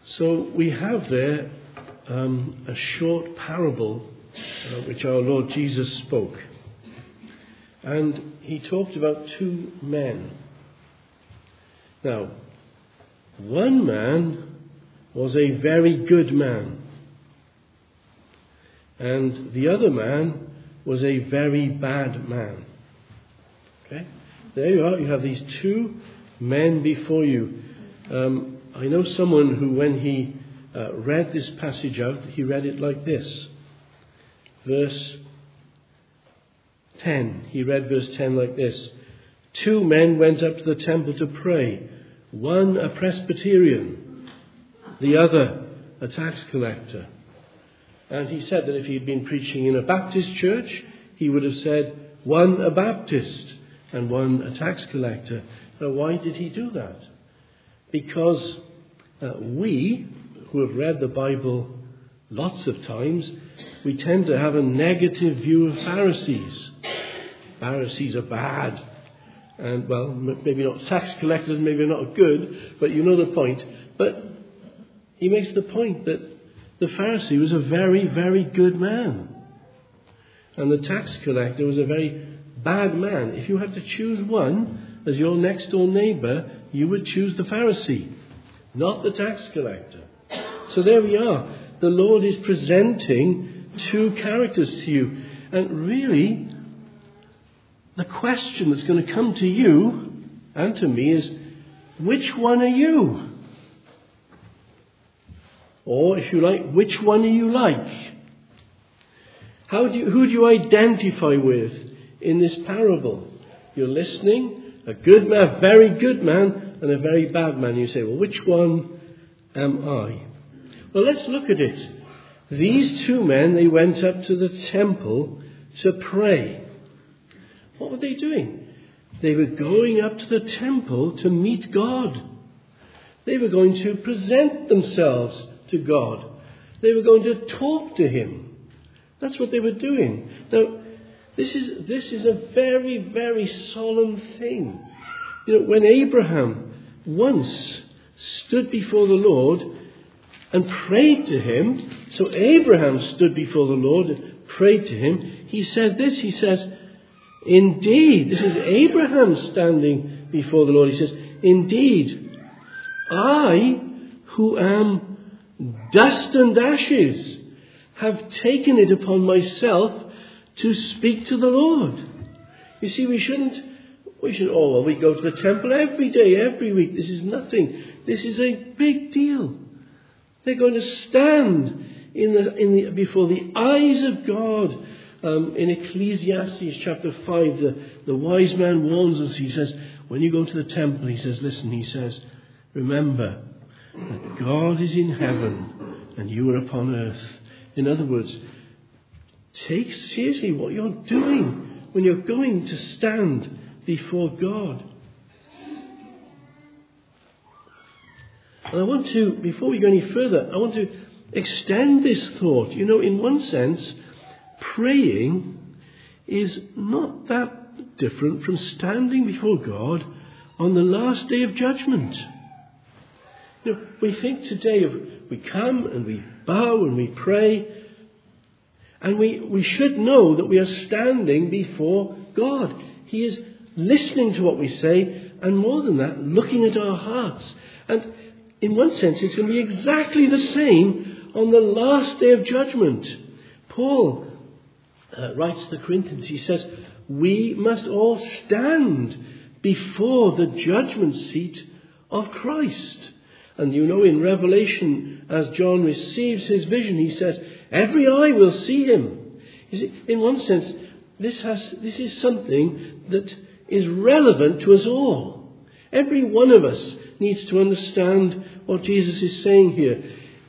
So we have there a short parable which our Lord Jesus spoke. And he talked about two men. Now, one man was a very good man. And the other man was a very bad man. Okay? There you are. You have these two men before you. I know someone who, when he read this passage out, he read it like this. Verse 10. He read verse 10 like this. Two men went up to the temple to pray. One a Presbyterian, the other a tax collector. And he said that if he had been preaching in a Baptist church, he would have said, one a Baptist and one a tax collector. Now, why did he do that? Because we, who have read the Bible lots of times, we tend to have a negative view of Pharisees. Pharisees are bad. And, well, maybe not tax collectors, maybe not good, but you know the point. But he makes the point that the Pharisee was a very, very good man. And the tax collector was a very bad man. If you had to choose one as your next door neighbour, you would choose the Pharisee, not the tax collector. So there we are. The Lord is presenting two characters to you. And really, the question that's going to come to you and to me is, which one are you? Or, if you like, which one are you like? Who do you identify with in this parable? You're listening, a good man, a very good man, and a very bad man. You say, well, which one am I? Well, let's look at it. These two men, they went up to the temple to pray. What were they doing? They were going up to the temple to meet God. They were going to present themselves to God. They were going to talk to Him. That's what they were doing. Now, this is a very, very solemn thing. You know, when Abraham once stood before the Lord and prayed to Him, so Abraham stood before the Lord and prayed to Him, he said this, he says, indeed, this is Abraham standing before the Lord, he says, indeed, I who am dust and ashes have taken it upon myself to speak to the Lord. You see, we go to the temple every day, every week. This is nothing. This is a big deal. They're going to stand before the eyes of God. In Ecclesiastes chapter 5, the wise man warns us. He says, when you go to the temple, he says, listen, he says, remember that God is in heaven and you are upon earth. In other words, take seriously what you're doing when you're going to stand before God. And I want to, before we go any further, I want to extend this thought. You know, in one sense, praying is not that different from standing before God on the last day of judgment. You know, we think today of, we come and we bow and we pray, and we should know that we are standing before God. He is listening to what we say, and more than that, looking at our hearts. And in one sense, it's going to be exactly the same on the last day of judgment. Paul writes to the Corinthians, he says, we must all stand before the judgment seat of Christ. And you know, in Revelation, as John receives his vision, he says, every eye will see him. You see, in one sense, this is something that is relevant to us all. Every one of us needs to understand what Jesus is saying here.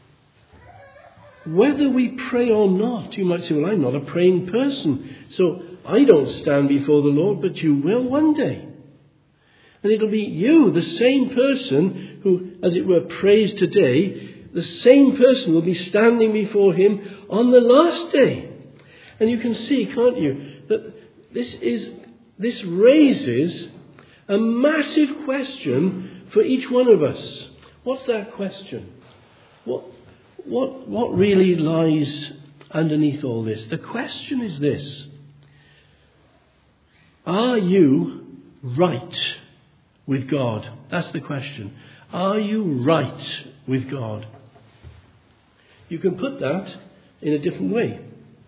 Whether we pray or not, you might say, well, I'm not a praying person, so I don't stand before the Lord, but you will one day. And it'll be you, the same person who, as it were, prays today, the same person will be standing before Him on the last day. And you can see, can't you, that this raises a massive question for each one of us. What's that question? What really lies underneath all this? The question is this: are you right with God? That's the question. Are you right with God? You can put that in a different way.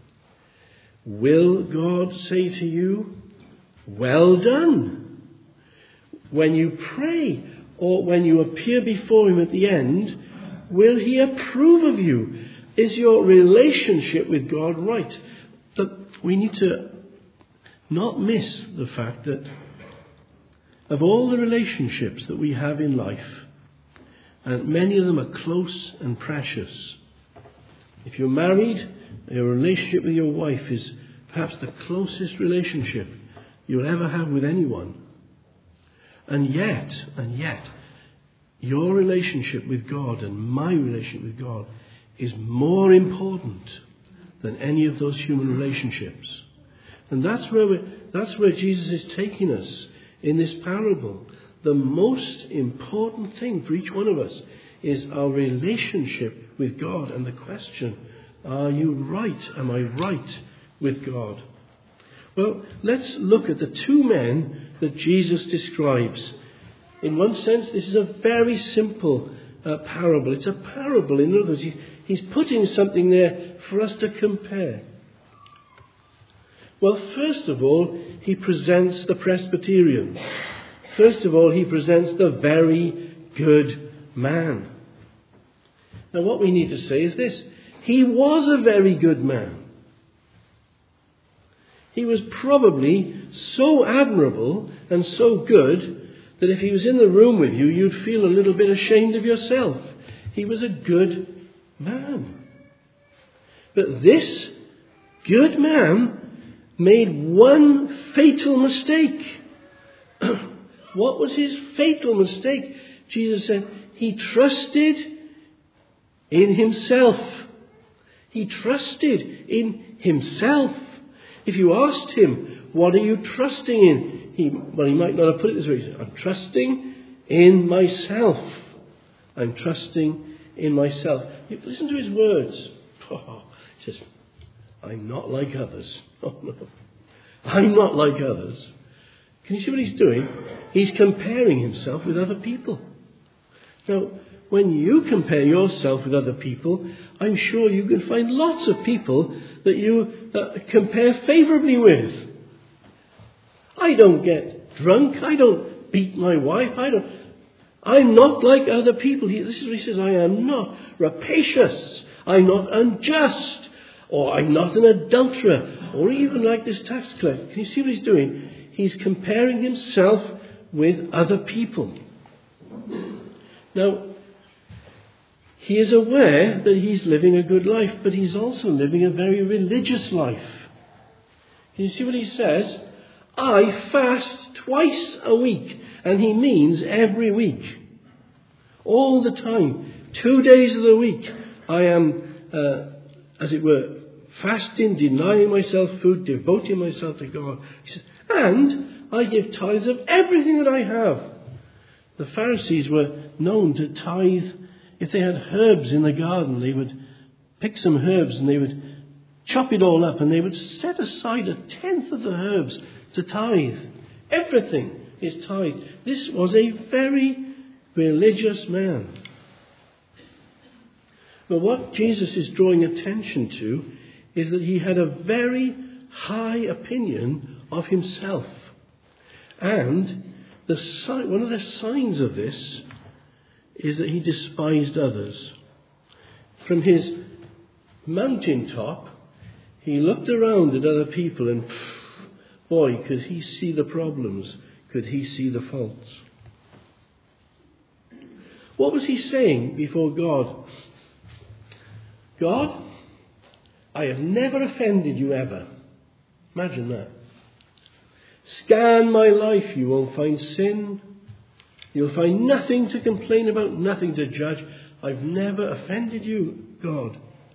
Will God say to you, "Well done"? When you pray or when you appear before him at the end, will he approve of you? Is your relationship with God right? But we need to not miss the fact that of all the relationships that we have in life, and many of them are close and precious. If you're married, your relationship with your wife is perhaps the closest relationship you'll ever have with anyone. And yet, your relationship with God and my relationship with God is more important than any of those human relationships. And that's where Jesus is taking us in this parable. The most important thing for each one of us is our relationship with God, and the question, are you right? Am I right with God? Well, let's look at the two men that Jesus describes. In one sense, this is a very simple parable. It's a parable. In other words, he's putting something there for us to compare. Well, first of all, he presents the Presbyterian. First of all, he presents the very good man. Now, what we need to say is this: he was a very good man. He was probably so admirable and so good that if he was in the room with you, you'd feel a little bit ashamed of yourself. He was a good man. But this good man made one fatal mistake. What was his fatal mistake? Jesus said he trusted in himself. He trusted in himself. If you asked him, what are you trusting in? He might not have put it this way. He said, I'm trusting in myself. I'm trusting in myself. Listen to his words. He says, I'm not like others. Oh, no. I'm not like others. Can you see what he's doing? He's comparing himself with other people. Now, when you compare yourself with other people, I'm sure you can find lots of people that you compare favourably with. I don't get drunk. I don't beat my wife. I'm not like other people. This is what he says. I am not rapacious. I'm not unjust. Or I'm not an adulterer. Or even like this tax collector. Can you see what he's doing? He's comparing himself with other people. Now, he is aware that he's living a good life, but he's also living a very religious life. Can you see what he says? I fast twice a week. And he means every week. All the time. 2 days of the week. I am, as it were, fasting, denying myself food, devoting myself to God. He says, and I give tithes of everything that I have. The Pharisees were known to tithe. If they had herbs in the garden, they would pick some herbs and they would chop it all up and they would set aside 1/10 of the herbs to tithe. Everything is tithe. This was a very religious man. But what Jesus is drawing attention to is that he had a very high opinion of himself. And one of the signs of this is that he despised others. From his mountaintop, he looked around at other people and, boy, could he see the problems, could he see the faults. What was he saying before God? God, I have never offended you ever. Imagine that. Scan my life, you won't find sin. You'll find nothing to complain about, nothing to judge. I've never offended you, God.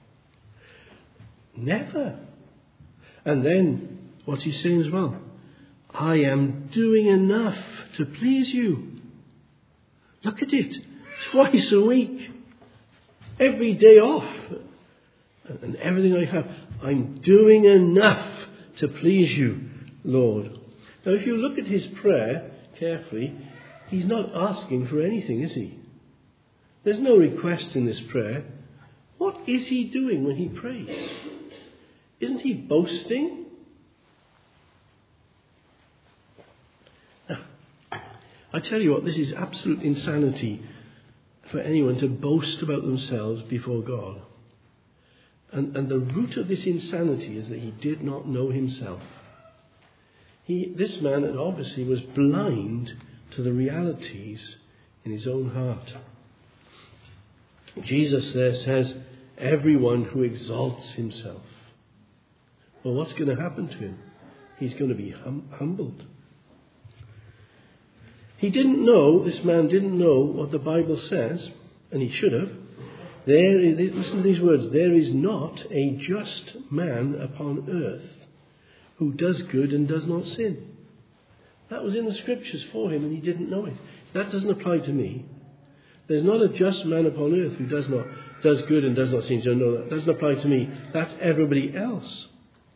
Never. And then, what's he saying as well? I am doing enough to please you. Look at it. Twice a week. every day off and everything I have, I'm doing enough to please you, Lord. Now, if you look at his prayer carefully, he's not asking for anything, is he? There's no request in this prayer. What is he doing when he prays? Isn't he boasting? Now, I tell you what, this is absolute insanity for anyone to boast about themselves before God. And the root of this insanity is that he did not know himself. This man obviously was blind to the realities in his own heart. Jesus there says, everyone who exalts himself. Well, what's going to happen to him? He's going to be humbled. This man didn't know what the Bible says, and he should have. Listen to these words, there is not a just man upon earth who does good and does not sin. That was in the scriptures for him, and he didn't know it. That doesn't apply to me. There's not a just man upon earth who does good and does not sin. So no, that doesn't apply to me. That's everybody else.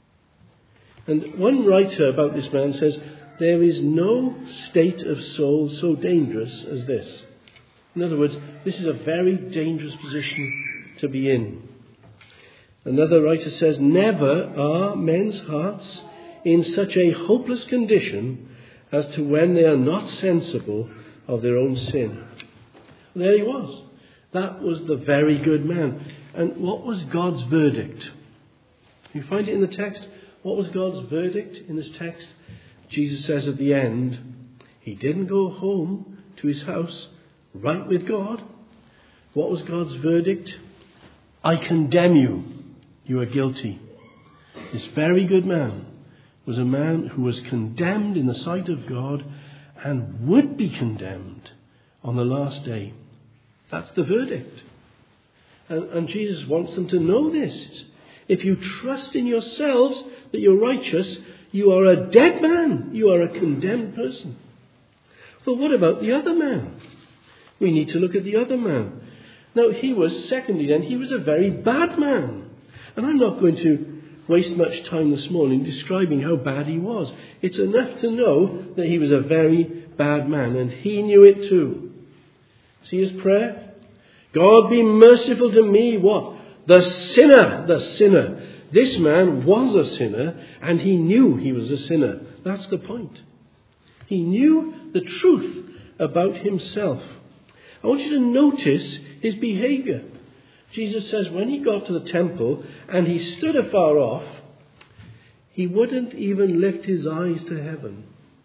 And one writer about this man says, there is no state of soul so dangerous as this. In other words, this is a very dangerous position to be in. Another writer says, never are men's hearts in such a hopeless condition as to when they are not sensible of their own sin. There he was. That was the very good man. And what was God's verdict? You find it in the text. What was God's verdict in this text? Jesus says at the end, he didn't go home to his house right with God. What was God's verdict? I condemn you. You are guilty. This very good man was a man who was condemned in the sight of God and would be condemned on the last day. That's the verdict. And Jesus wants them to know this. If you trust in yourselves that you're righteous, you are a dead man. You are a condemned person. So what about the other man? We need to look at the other man. Now, he was a very bad man. And I'm not going to waste much time this morning describing how bad he was. It's enough to know that he was a very bad man, and he knew it too. See his prayer? God, be merciful to me, what? The sinner. This man was a sinner, and he knew he was a sinner. That's the point. He knew the truth about himself. I want you to notice his behavior. Jesus says when he got to the temple and he stood afar off, he wouldn't even lift his eyes to heaven.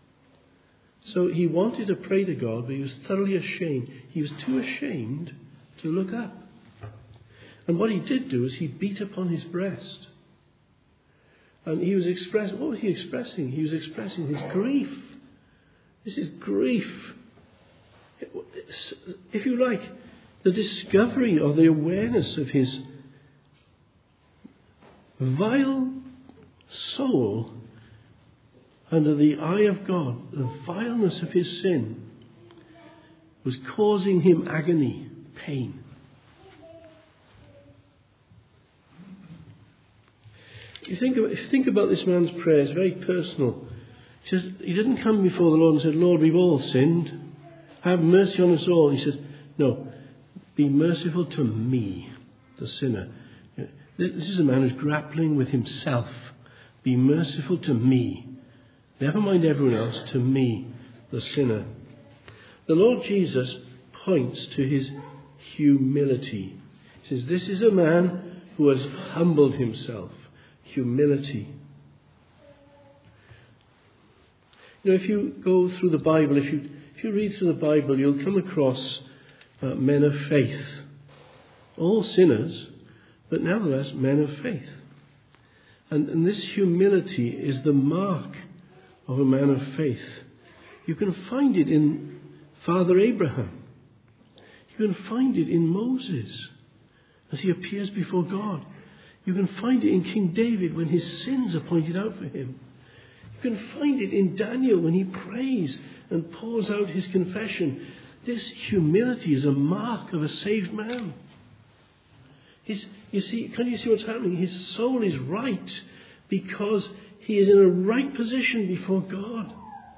So he wanted to pray to God, but he was thoroughly ashamed. He was too ashamed to look up. And what he did do is he beat upon his breast. And he was what was he expressing? He was expressing his grief. This is grief. If you like, the discovery or the awareness of his vile soul under the eye of God, the vileness of his sin, was causing him agony, pain. You think about this man's prayer, it's very personal. He says, he didn't come before the Lord and said, Lord, we've all sinned. Have mercy on us all. He says, no, be merciful to me, the sinner. This is a man who's grappling with himself. Be merciful to me. Never mind everyone else, to me, the sinner. The Lord Jesus points to his humility. He says, this is a man who has humbled himself. Humility. You know, if you go through the Bible, if you read through the Bible, you'll come across men of faith. All sinners, but nevertheless men of faith. And this humility is the mark of a man of faith. You can find it in Father Abraham. You can find it in Moses as he appears before God. You can find it in King David when his sins are pointed out for him. You can find it in Daniel when he prays and pours out his confession. This humility is a mark of a saved man. Can you see what's happening? His soul is right because he is in a right position before God.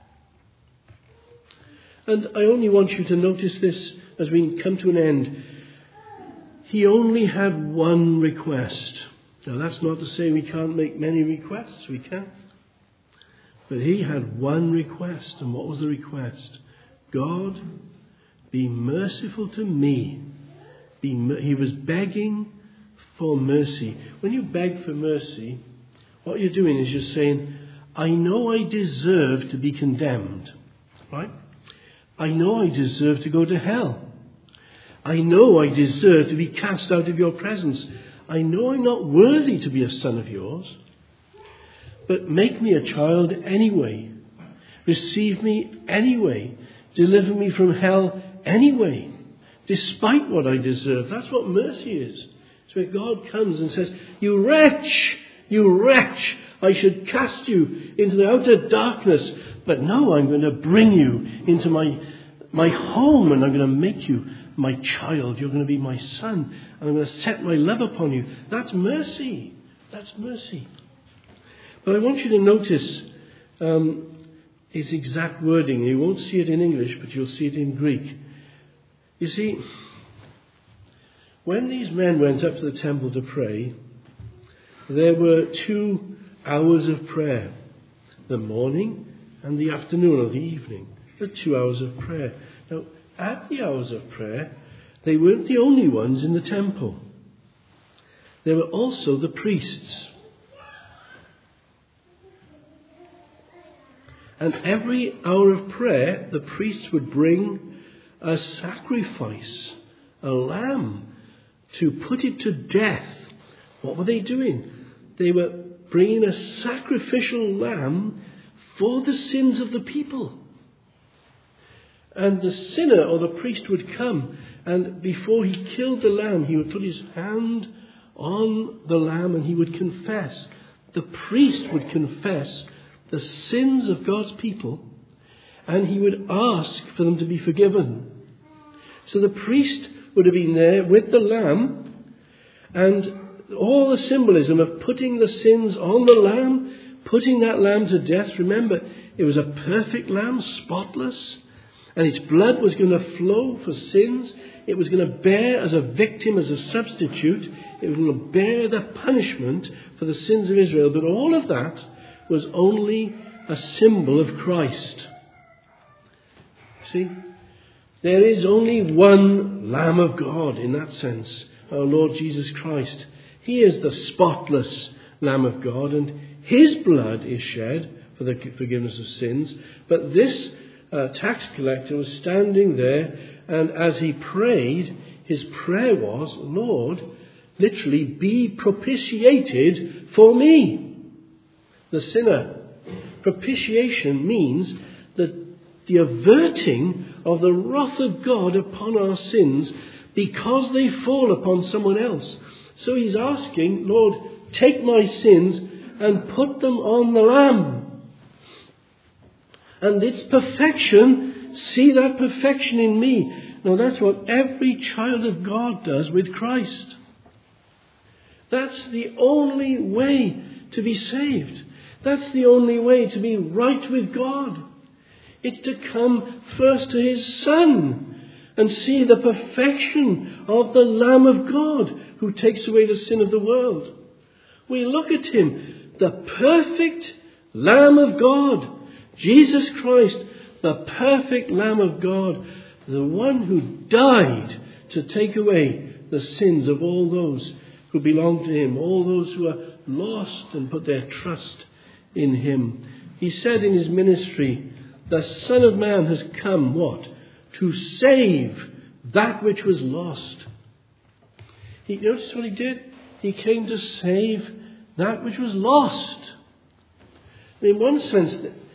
And I only want you to notice this as we come to an end. He only had one request. Now that's not to say we can't make many requests. We can. But he had one request. And what was the request? God, be merciful to me. He was begging for mercy. When you beg for mercy, what you're doing is you're saying, I know I deserve to be condemned. Right? I know I deserve to go to hell. I know I deserve to be cast out of your presence. I know I'm not worthy to be a son of yours. But make me a child anyway. Receive me anyway. Deliver me from hell anyway. Despite what I deserve. That's what mercy is. It's where God comes and says, you wretch, I should cast you into the outer darkness. But no, I'm going to bring you into my home, and I'm going to make you my child. You're going to be my son, and I'm going to set my love upon you. That's mercy. That's mercy. But I want you to notice his exact wording. You won't see it in English, but you'll see it in Greek. You see, when these men went up to the temple to pray, there were 2 hours of prayer, the morning and the afternoon or the evening, the 2 hours of prayer. Now, at the hours of prayer, they weren't the only ones in the temple. There were also the priests. And every hour of prayer, the priests would bring a sacrifice, a lamb, to put it to death. What were they doing? They were bringing a sacrificial lamb for the sins of the people. And the sinner or the priest would come, and before he killed the lamb, he would put his hand on the lamb and he would confess. The priest would confess the sins of God's people, and he would ask for them to be forgiven. So the priest would have been there with the lamb, and all the symbolism of putting the sins on the lamb, putting that lamb to death. Remember, it was a perfect lamb, spotless, and its blood was going to flow for sins. It was going to bear as a victim, as a substitute. It was going to bear the punishment for the sins of Israel. But all of that was only a symbol of Christ. See, there is only one Lamb of God in that sense, our Lord Jesus Christ. He is the spotless Lamb of God, and his blood is shed for the forgiveness of sins. But this tax collector was standing there, and as he prayed, his prayer was, Lord, literally, be propitiated for me, the sinner. Propitiation means the averting of the wrath of God upon our sins because they fall upon someone else. So he's asking, Lord, take my sins and put them on the Lamb. And its perfection, see that perfection in me. Now that's what every child of God does with Christ. That's the only way to be saved. That's the only way to be right with God. It's to come first to his Son and see the perfection of the Lamb of God who takes away the sin of the world. We look at him, the perfect Lamb of God, Jesus Christ, the perfect Lamb of God, the one who died to take away the sins of all those who belong to him, all those who are lost and put their trust in him. He said in his ministry, the Son of Man has come, what? To save that which was lost. Notice what he did? He came to save that which was lost. In one sense,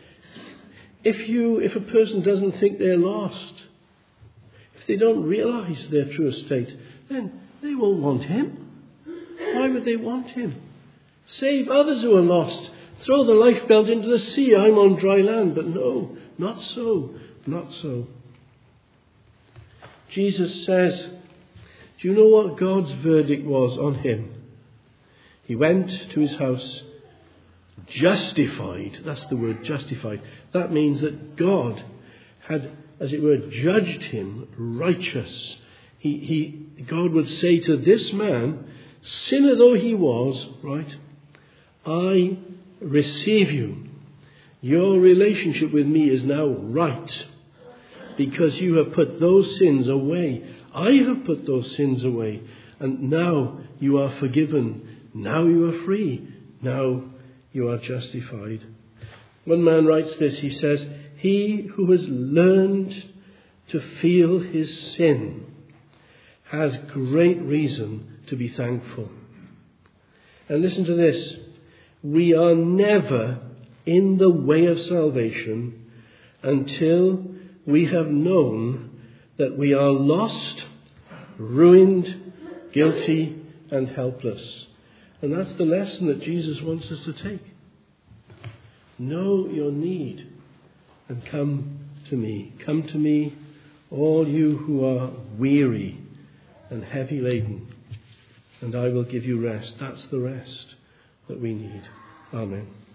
if a person doesn't think they're lost, if they don't realize their true estate, then they won't want him. Why would they want him? Save others who are lost. Throw the lifebelt into the sea. I'm on dry land. But no, not so. Not so. Jesus says Do you know what God's verdict was on him? He went to his house justified. That's the word, justified. That means that God had, as it were, judged him righteous. God would say to this man, sinner though he was, right, I receive you. Your relationship with me is now right because you have put those sins away. I have put those sins away, and now you are forgiven. Now you are free. Now you are justified. One man writes this. He says, he who has learned to feel his sin has great reason to be thankful. And listen to this. We are never in the way of salvation until we have known that we are lost, ruined, guilty, and helpless. And that's the lesson that Jesus wants us to take. Know your need and come to me. Come to me, all you who are weary and heavy laden, and I will give you rest. That's the rest that we need. Amen.